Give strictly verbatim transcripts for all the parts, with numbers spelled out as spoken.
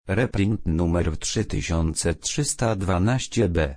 Reprint numer trzy tysiące trzysta dwanaście b.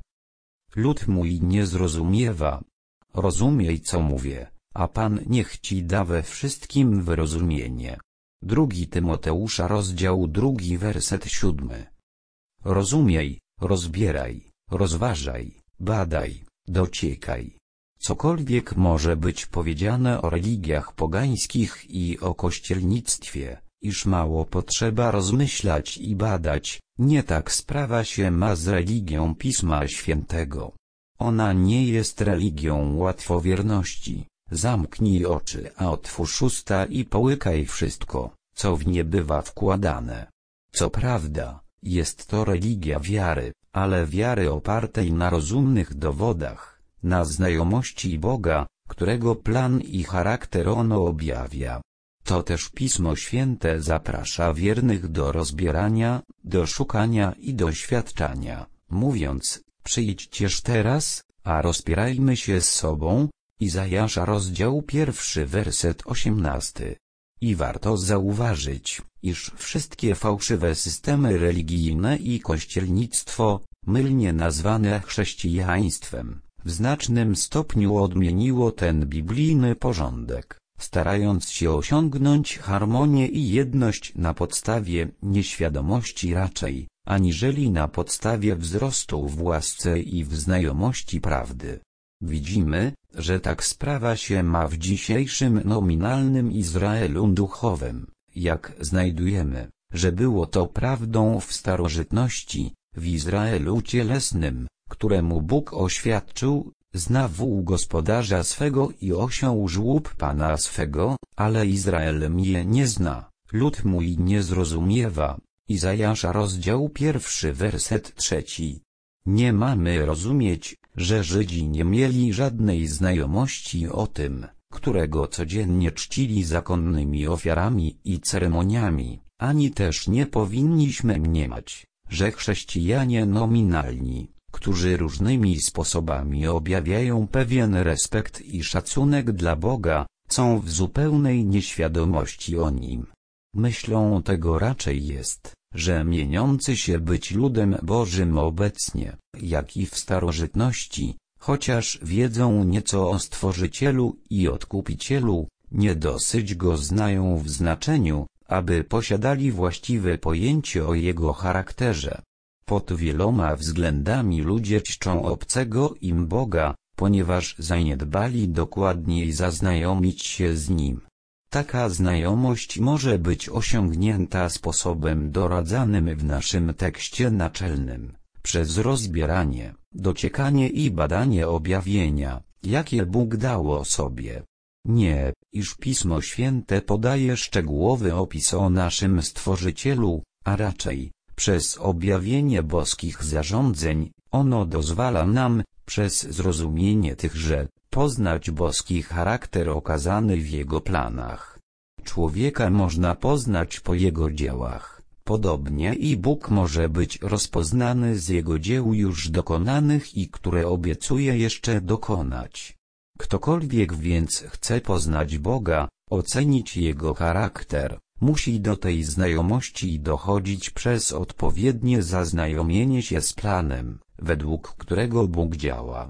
Lud mój nie zrozumiewa. Rozumiej, co mówię, a Pan niech ci da we wszystkim wyrozumienie. Drugi Tymoteusza rozdział drugi werset siódmy. Rozumiej, rozbieraj, rozważaj, badaj, dociekaj. Cokolwiek może być powiedziane o religiach pogańskich i o kościelnictwie, iż mało potrzeba rozmyślać i badać, nie tak sprawa się ma z religią Pisma Świętego. Ona nie jest religią łatwowierności. Zamknij oczy, a otwórz usta i połykaj wszystko, co w nie bywa wkładane. Co prawda, jest to religia wiary, ale wiary opartej na rozumnych dowodach, na znajomości Boga, którego plan i charakter ono objawia. To też Pismo Święte zaprasza wiernych do rozbierania, do szukania i doświadczania, mówiąc: przyjdźcież teraz, a rozbierajmy się z sobą. Izajasza rozdział pierwszy werset osiemnasty. I warto zauważyć, iż wszystkie fałszywe systemy religijne i kościelnictwo, mylnie nazwane chrześcijaństwem, w znacznym stopniu odmieniło ten biblijny porządek, starając się osiągnąć harmonię i jedność na podstawie nieświadomości raczej, aniżeli na podstawie wzrostu w łasce i w znajomości prawdy. Widzimy, że tak sprawa się ma w dzisiejszym nominalnym Izraelu duchowym, jak znajdujemy, że było to prawdą w starożytności, w Izraelu cielesnym, któremu Bóg oświadczył: zna wół gospodarza swego i osioł żłób pana swego, ale Izrael mnie nie zna, lud mój nie zrozumiewa. Izajasza rozdział pierwszy werset trzeci. Nie mamy rozumieć, że Żydzi nie mieli żadnej znajomości o tym, którego codziennie czcili zakonnymi ofiarami i ceremoniami, ani też nie powinniśmy mniemać, że chrześcijanie nominalni, którzy różnymi sposobami objawiają pewien respekt i szacunek dla Boga, są w zupełnej nieświadomości o Nim. Myślą tego raczej jest, że mieniący się być ludem Bożym obecnie, jak i w starożytności, chociaż wiedzą nieco o Stworzycielu i Odkupicielu, nie dosyć Go znają w znaczeniu, aby posiadali właściwe pojęcie o Jego charakterze. Pod wieloma względami ludzie czczą obcego im Boga, ponieważ zaniedbali dokładniej zaznajomić się z Nim. Taka znajomość może być osiągnięta sposobem doradzanym w naszym tekście naczelnym, przez rozbieranie, dociekanie i badanie objawienia, jakie Bóg dał o sobie. Nie, iż Pismo Święte podaje szczegółowy opis o naszym Stworzycielu, a raczej, przez objawienie boskich zarządzeń, ono dozwala nam, przez zrozumienie tychże, poznać boski charakter okazany w Jego planach. Człowieka można poznać po jego dziełach, podobnie i Bóg może być rozpoznany z Jego dzieł już dokonanych i które obiecuje jeszcze dokonać. Ktokolwiek więc chce poznać Boga, ocenić Jego charakter, musi do tej znajomości dochodzić przez odpowiednie zaznajomienie się z planem, według którego Bóg działa.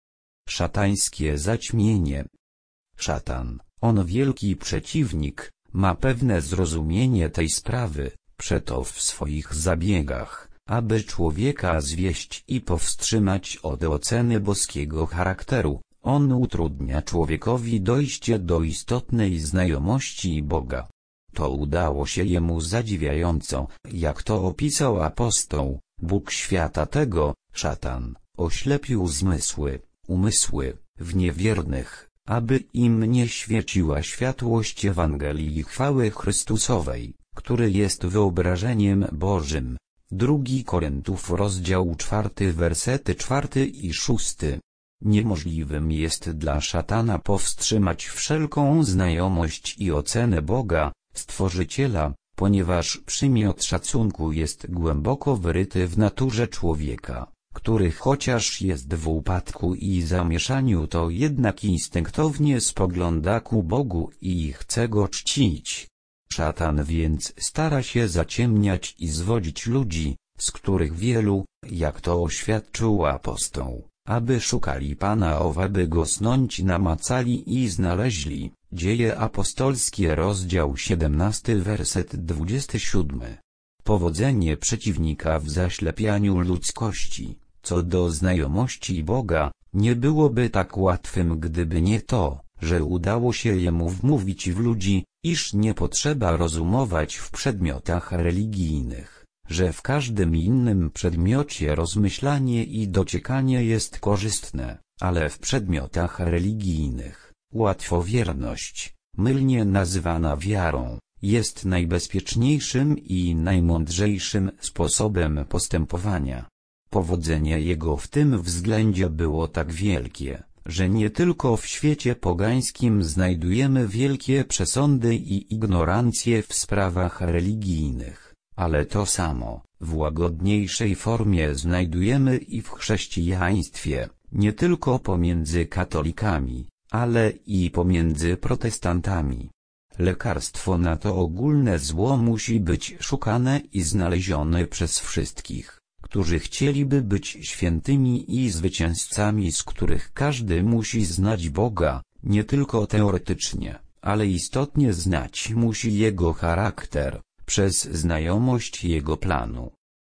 Szatańskie zaćmienie. Szatan, on wielki przeciwnik, ma pewne zrozumienie tej sprawy, przeto w swoich zabiegach, aby człowieka zwieść i powstrzymać od oceny boskiego charakteru, on utrudnia człowiekowi dojście do istotnej znajomości Boga. To udało się jemu zadziwiająco, jak to opisał apostoł. Bóg świata tego, szatan, oślepił zmysły, umysły, w niewiernych, aby im nie świeciła światłość Ewangelii chwały Chrystusowej, który jest wyobrażeniem Bożym. Drugi Koryntów rozdział czwarty wersety czwarty i szósty. Niemożliwym jest dla szatana powstrzymać wszelką znajomość i ocenę Boga, Stworzyciela, ponieważ przymiot szacunku jest głęboko wyryty w naturze człowieka, który chociaż jest w upadku i zamieszaniu, to jednak instynktownie spogląda ku Bogu i chce Go czcić. Szatan więc stara się zaciemniać i zwodzić ludzi, z których wielu, jak to oświadczył apostoł, aby szukali Pana owaby go snąć namacali i znaleźli. Dzieje apostolskie rozdział siedemnasty werset dwudziesty siódmy. Powodzenie przeciwnika w zaślepianiu ludzkości, co do znajomości Boga, nie byłoby tak łatwym, gdyby nie to, że udało się jemu wmówić w ludzi, iż nie potrzeba rozumować w przedmiotach religijnych, że w każdym innym przedmiocie rozmyślanie i dociekanie jest korzystne, ale w przedmiotach religijnych, łatwowierność, mylnie nazywana wiarą, jest najbezpieczniejszym i najmądrzejszym sposobem postępowania. Powodzenie jego w tym względzie było tak wielkie, że nie tylko w świecie pogańskim znajdujemy wielkie przesądy i ignorancję w sprawach religijnych, ale to samo, w łagodniejszej formie znajdujemy i w chrześcijaństwie, nie tylko pomiędzy katolikami, ale i pomiędzy protestantami. Lekarstwo na to ogólne zło musi być szukane i znalezione przez wszystkich, którzy chcieliby być świętymi i zwycięzcami, z których każdy musi znać Boga, nie tylko teoretycznie, ale istotnie znać musi Jego charakter, przez znajomość Jego planu.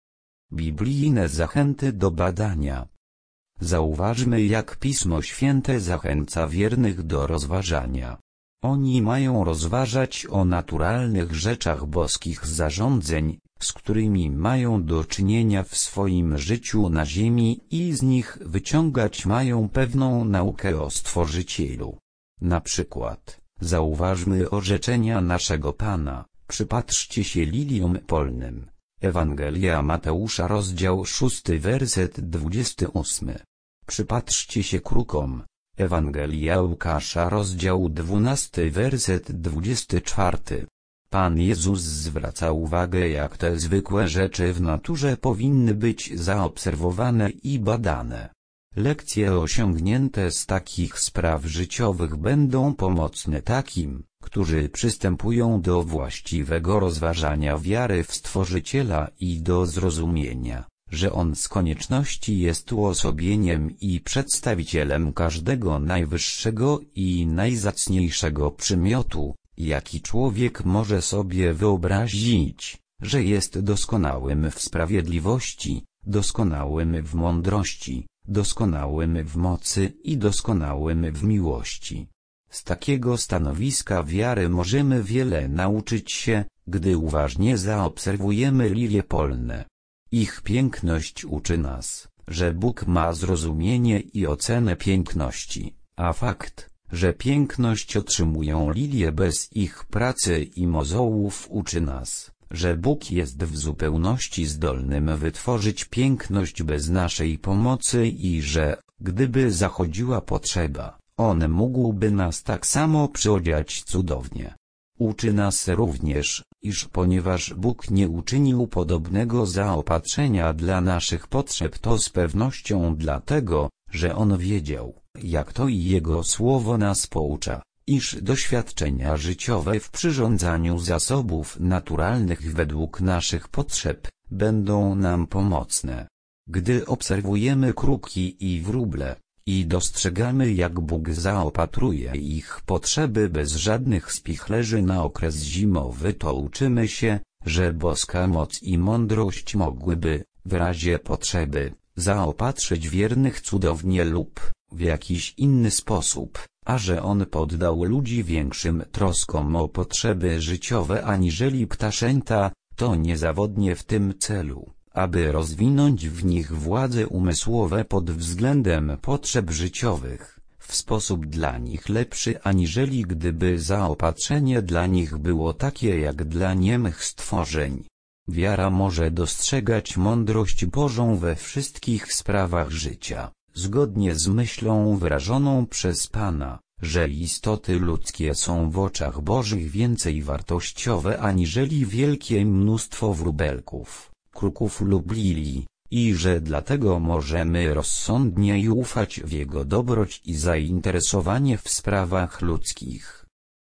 Biblijne zachęty do badania. Zauważmy, jak Pismo Święte zachęca wiernych do rozważania. Oni mają rozważać o naturalnych rzeczach boskich zarządzeń, z którymi mają do czynienia w swoim życiu na ziemi i z nich wyciągać mają pewną naukę o Stworzycielu. Na przykład, zauważmy orzeczenia naszego Pana, przypatrzcie się liliom polnym. Ewangelia Mateusza rozdział szósty werset dwudziesty ósmy. Przypatrzcie się krukom. Ewangelia Łukasza rozdział dwunasty werset dwudziesty czwarty. Pan Jezus zwraca uwagę, jak te zwykłe rzeczy w naturze powinny być zaobserwowane i badane. Lekcje osiągnięte z takich spraw życiowych będą pomocne takim, którzy przystępują do właściwego rozważania wiary w Stworzyciela i do zrozumienia, że On z konieczności jest uosobieniem i przedstawicielem każdego najwyższego i najzacniejszego przymiotu, jaki człowiek może sobie wyobrazić, że jest doskonałym w sprawiedliwości, doskonałym w mądrości, doskonałym w mocy i doskonałym w miłości. Z takiego stanowiska wiary możemy wiele nauczyć się, gdy uważnie zaobserwujemy lilie polne. Ich piękność uczy nas, że Bóg ma zrozumienie i ocenę piękności, a fakt, że piękność otrzymują lilie bez ich pracy i mozołów uczy nas, że Bóg jest w zupełności zdolnym wytworzyć piękność bez naszej pomocy i że, gdyby zachodziła potrzeba, On mógłby nas tak samo przyodziać cudownie. Uczy nas również, iż ponieważ Bóg nie uczynił podobnego zaopatrzenia dla naszych potrzeb, to z pewnością dlatego, że On wiedział, jak to i Jego słowo nas poucza, iż doświadczenia życiowe w przyrządzaniu zasobów naturalnych według naszych potrzeb będą nam pomocne. Gdy obserwujemy kruki i wróble, i dostrzegamy, jak Bóg zaopatruje ich potrzeby bez żadnych spichlerzy na okres zimowy, to uczymy się, że boska moc i mądrość mogłyby, w razie potrzeby, zaopatrzyć wiernych cudownie lub w jakiś inny sposób, a że On poddał ludzi większym troskom o potrzeby życiowe aniżeli ptaszęta, to niezawodnie w tym celu, aby rozwinąć w nich władze umysłowe pod względem potrzeb życiowych, w sposób dla nich lepszy aniżeli gdyby zaopatrzenie dla nich było takie jak dla niemych stworzeń. Wiara może dostrzegać mądrość Bożą we wszystkich sprawach życia, zgodnie z myślą wyrażoną przez Pana, że istoty ludzkie są w oczach Bożych więcej wartościowe aniżeli wielkie mnóstwo wróbelków, kruków lub lilii, i że dlatego możemy rozsądniej ufać w Jego dobroć i zainteresowanie w sprawach ludzkich.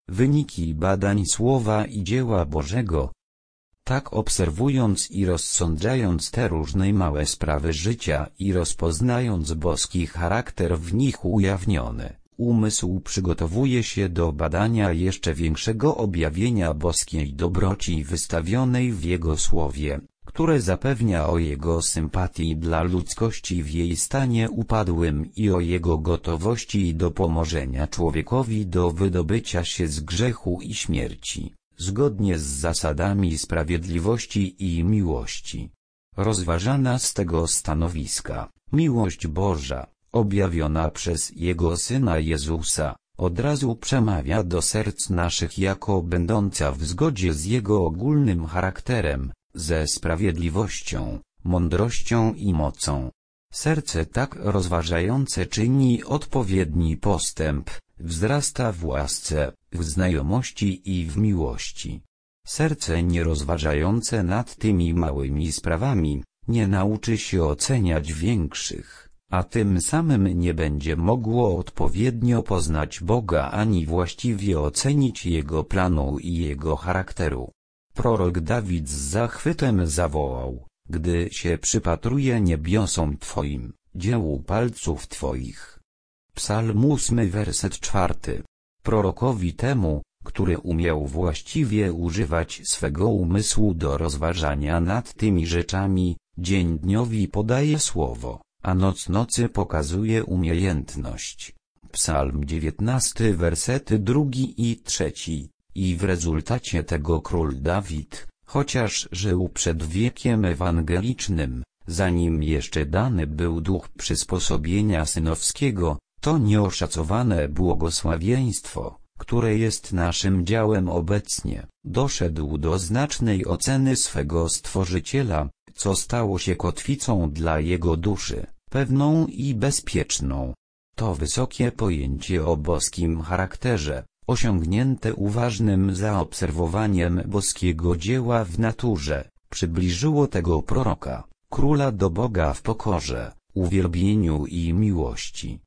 Wyniki badań Słowa i dzieła Bożego. Tak obserwując i rozsądzając te różne małe sprawy życia i rozpoznając boski charakter w nich ujawniony, umysł przygotowuje się do badania jeszcze większego objawienia boskiej dobroci wystawionej w Jego Słowie, które zapewnia o Jego sympatii dla ludzkości w jej stanie upadłym i o Jego gotowości do pomożenia człowiekowi do wydobycia się z grzechu i śmierci, zgodnie z zasadami sprawiedliwości i miłości. Rozważana z tego stanowiska, miłość Boża, objawiona przez Jego Syna Jezusa, od razu przemawia do serc naszych jako będąca w zgodzie z Jego ogólnym charakterem, ze sprawiedliwością, mądrością i mocą. Serce tak rozważające czyni odpowiedni postęp, wzrasta w łasce, w znajomości i w miłości. Serce nierozważające nad tymi małymi sprawami, nie nauczy się oceniać większych, a tym samym nie będzie mogło odpowiednio poznać Boga ani właściwie ocenić Jego planu i Jego charakteru. Prorok Dawid z zachwytem zawołał: gdy się przypatruje niebiosom Twoim, dziełu palców Twoich. Psalm ósmy werset czwarty. Prorokowi temu, który umiał właściwie używać swego umysłu do rozważania nad tymi rzeczami, dzień dniowi podaje słowo, a noc nocy pokazuje umiejętność. Psalm dziewiętnasty wersety drugi i trzeci. I w rezultacie tego król Dawid, chociaż żył przed wiekiem ewangelicznym, zanim jeszcze dany był duch przysposobienia synowskiego, to nieoszacowane błogosławieństwo, które jest naszym działem obecnie, doszedł do znacznej oceny swego Stworzyciela, co stało się kotwicą dla jego duszy, pewną i bezpieczną. To wysokie pojęcie o boskim charakterze, osiągnięte uważnym zaobserwowaniem boskiego dzieła w naturze, przybliżyło tego proroka, króla do Boga w pokorze, uwielbieniu i miłości.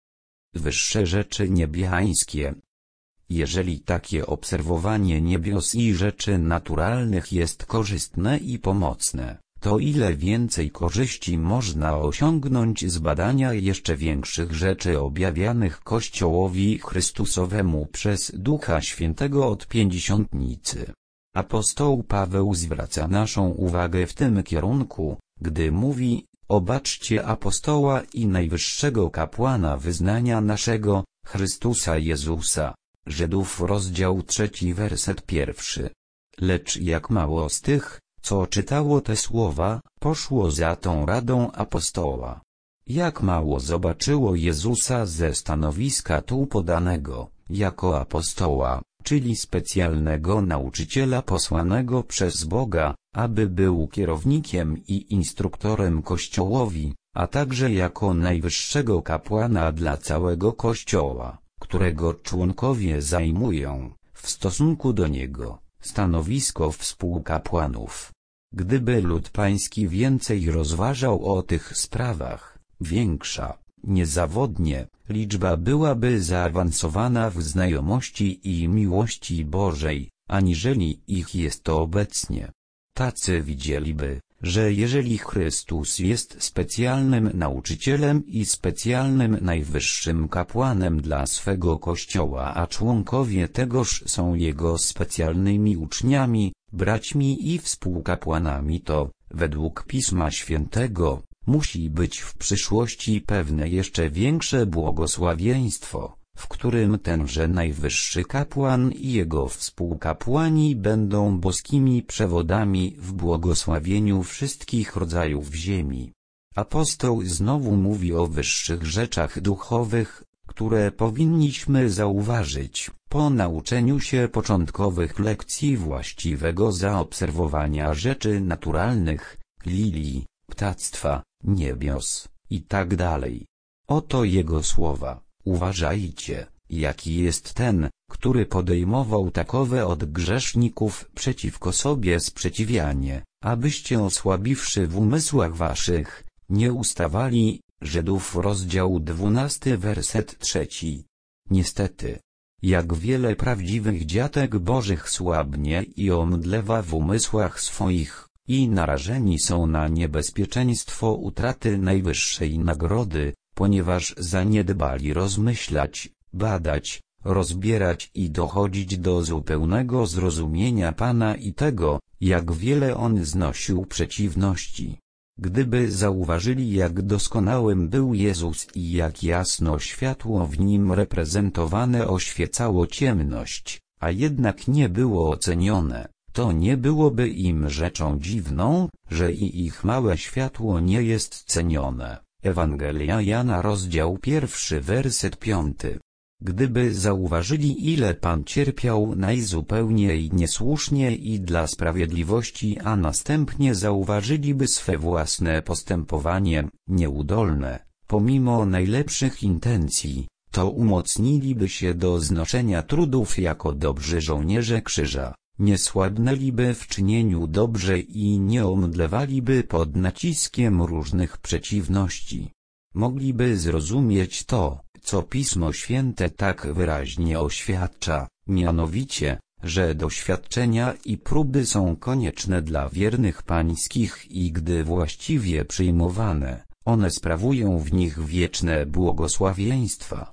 Wyższe rzeczy niebiańskie. Jeżeli takie obserwowanie niebios i rzeczy naturalnych jest korzystne i pomocne, to ile więcej korzyści można osiągnąć z badania jeszcze większych rzeczy objawianych Kościołowi Chrystusowemu przez Ducha Świętego od Pięćdziesiątnicy. Apostoł Paweł zwraca naszą uwagę w tym kierunku, gdy mówi: obaczcie apostoła i najwyższego kapłana wyznania naszego, Chrystusa Jezusa. Żydów rozdział trzeci werset pierwszy. Lecz jak mało z tych, co czytało te słowa, poszło za tą radą apostoła. Jak mało zobaczyło Jezusa ze stanowiska tu podanego, jako apostoła, czyli specjalnego nauczyciela posłanego przez Boga, aby był kierownikiem i instruktorem Kościołowi, a także jako najwyższego kapłana dla całego Kościoła, którego członkowie zajmują, w stosunku do niego, stanowisko współkapłanów. Gdyby lud pański więcej rozważał o tych sprawach, większa, niezawodnie, liczba byłaby zaawansowana w znajomości i miłości Bożej, aniżeli ich jest to obecnie. Tacy widzieliby, że jeżeli Chrystus jest specjalnym nauczycielem i specjalnym najwyższym kapłanem dla swego Kościoła, a członkowie tegoż są Jego specjalnymi uczniami, braćmi i współkapłanami, to, według Pisma Świętego, musi być w przyszłości pewne jeszcze większe błogosławieństwo, w którym tenże najwyższy kapłan i jego współkapłani będą boskimi przewodami w błogosławieniu wszystkich rodzajów ziemi. Apostoł znowu mówi o wyższych rzeczach duchowych, które powinniśmy zauważyć, po nauczeniu się początkowych lekcji właściwego zaobserwowania rzeczy naturalnych, lilii, ptactwa, niebios, i tak dalej. Oto jego słowa: uważajcie, jaki jest ten, który podejmował takowe od grzeszników przeciwko sobie sprzeciwianie, abyście osłabiwszy w umysłach waszych, nie ustawali. Żydów rozdział dwunasty werset trzeci. Niestety, jak wiele prawdziwych dziatek bożych słabnie i omdlewa w umysłach swoich, i narażeni są na niebezpieczeństwo utraty najwyższej nagrody, ponieważ zaniedbali rozmyślać, badać, rozbierać i dochodzić do zupełnego zrozumienia Pana i tego, jak wiele On znosił przeciwności. Gdyby zauważyli, jak doskonałym był Jezus i jak jasno światło w Nim reprezentowane oświecało ciemność, a jednak nie było ocenione, to nie byłoby im rzeczą dziwną, że i ich małe światło nie jest cenione. Ewangelia Jana rozdział pierwszy werset piąty. Gdyby zauważyli, ile Pan cierpiał najzupełniej niesłusznie i dla sprawiedliwości, a następnie zauważyliby swe własne postępowanie, nieudolne, pomimo najlepszych intencji, to umocniliby się do znoszenia trudów jako dobrzy żołnierze krzyża, nie słabnęliby w czynieniu dobrze i nie omdlewaliby pod naciskiem różnych przeciwności. Mogliby zrozumieć to, co Pismo Święte tak wyraźnie oświadcza, mianowicie, że doświadczenia i próby są konieczne dla wiernych pańskich i gdy właściwie przyjmowane, one sprawują w nich wieczne błogosławieństwa.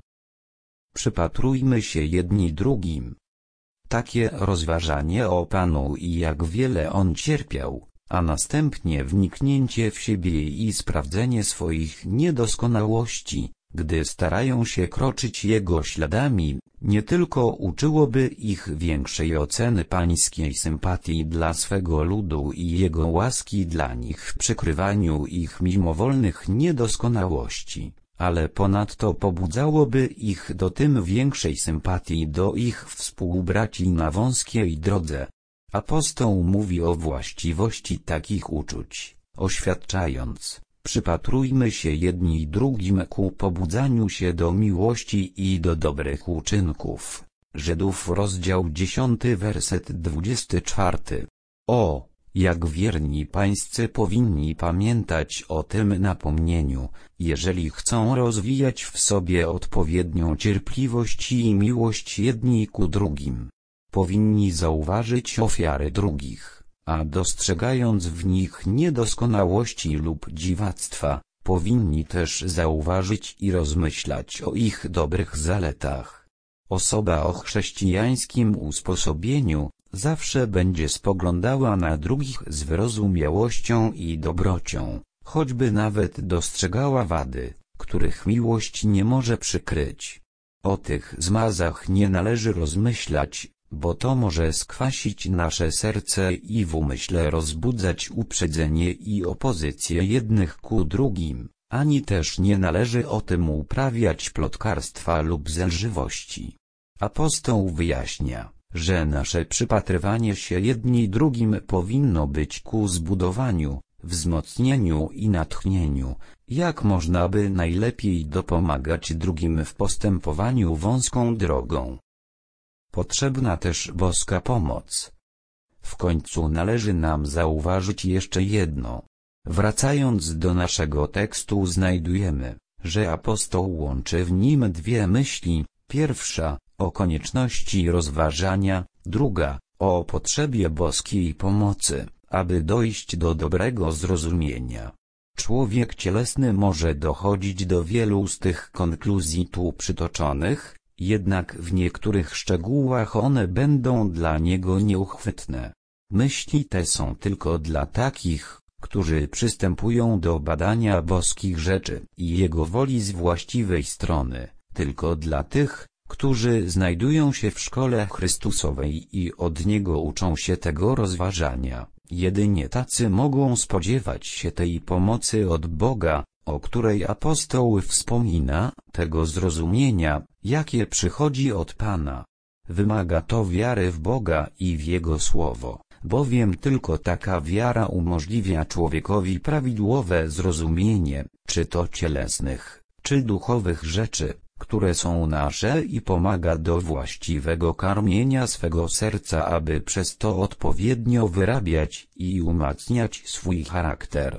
Przypatrujmy się jedni drugim. Takie rozważanie o Panu i jak wiele On cierpiał, a następnie wniknięcie w siebie i sprawdzenie swoich niedoskonałości, gdy starają się kroczyć Jego śladami, nie tylko uczyłoby ich większej oceny pańskiej sympatii dla swego ludu i Jego łaski dla nich w przykrywaniu ich mimowolnych niedoskonałości, ale ponadto pobudzałoby ich do tym większej sympatii do ich współbraci na wąskiej drodze. Apostoł mówi o właściwości takich uczuć, oświadczając: przypatrujmy się jedni drugim ku pobudzaniu się do miłości i do dobrych uczynków. Żydów rozdział dziesiąty werset dwudziesty czwarty. O, jak wierni pańscy powinni pamiętać o tym napomnieniu, jeżeli chcą rozwijać w sobie odpowiednią cierpliwość i miłość jedni ku drugim. Powinni zauważyć ofiary drugich, a dostrzegając w nich niedoskonałości lub dziwactwa, powinni też zauważyć i rozmyślać o ich dobrych zaletach. Osoba o chrześcijańskim usposobieniu zawsze będzie spoglądała na drugich z wyrozumiałością i dobrocią, choćby nawet dostrzegała wady, których miłość nie może przykryć. O tych zmazach nie należy rozmyślać, bo to może skwasić nasze serce i w umyśle rozbudzać uprzedzenie i opozycję jednych ku drugim, ani też nie należy o tym uprawiać plotkarstwa lub zelżywości. Apostoł wyjaśnia, że nasze przypatrywanie się jedni drugim powinno być ku zbudowaniu, wzmocnieniu i natchnieniu, jak można by najlepiej dopomagać drugim w postępowaniu wąską drogą. Potrzebna też boska pomoc. W końcu należy nam zauważyć jeszcze jedno. Wracając do naszego tekstu, znajdujemy, że apostoł łączy w nim dwie myśli: pierwsza, o konieczności rozważania, druga, o potrzebie boskiej pomocy, aby dojść do dobrego zrozumienia. Człowiek cielesny może dochodzić do wielu z tych konkluzji tu przytoczonych, jednak w niektórych szczegółach one będą dla niego nieuchwytne. Myśli te są tylko dla takich, którzy przystępują do badania boskich rzeczy i Jego woli z właściwej strony, tylko dla tych, którzy znajdują się w szkole Chrystusowej i od Niego uczą się tego rozważania. Jedynie tacy mogą spodziewać się tej pomocy od Boga, o której apostoł wspomina, tego zrozumienia, jakie przychodzi od Pana. Wymaga to wiary w Boga i w Jego Słowo, bowiem tylko taka wiara umożliwia człowiekowi prawidłowe zrozumienie, czy to cielesnych, czy duchowych rzeczy, które są nasze, i pomaga do właściwego karmienia swego serca, aby przez to odpowiednio wyrabiać i umacniać swój charakter.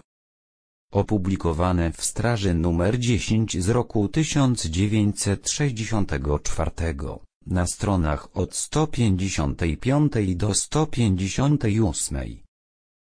Opublikowane w Straży numer dziesięć z roku tysiąc dziewięćset sześćdziesiątego czwartego. na stronach od sto pięćdziesiątej piątej do sto pięćdziesiątej ósmej.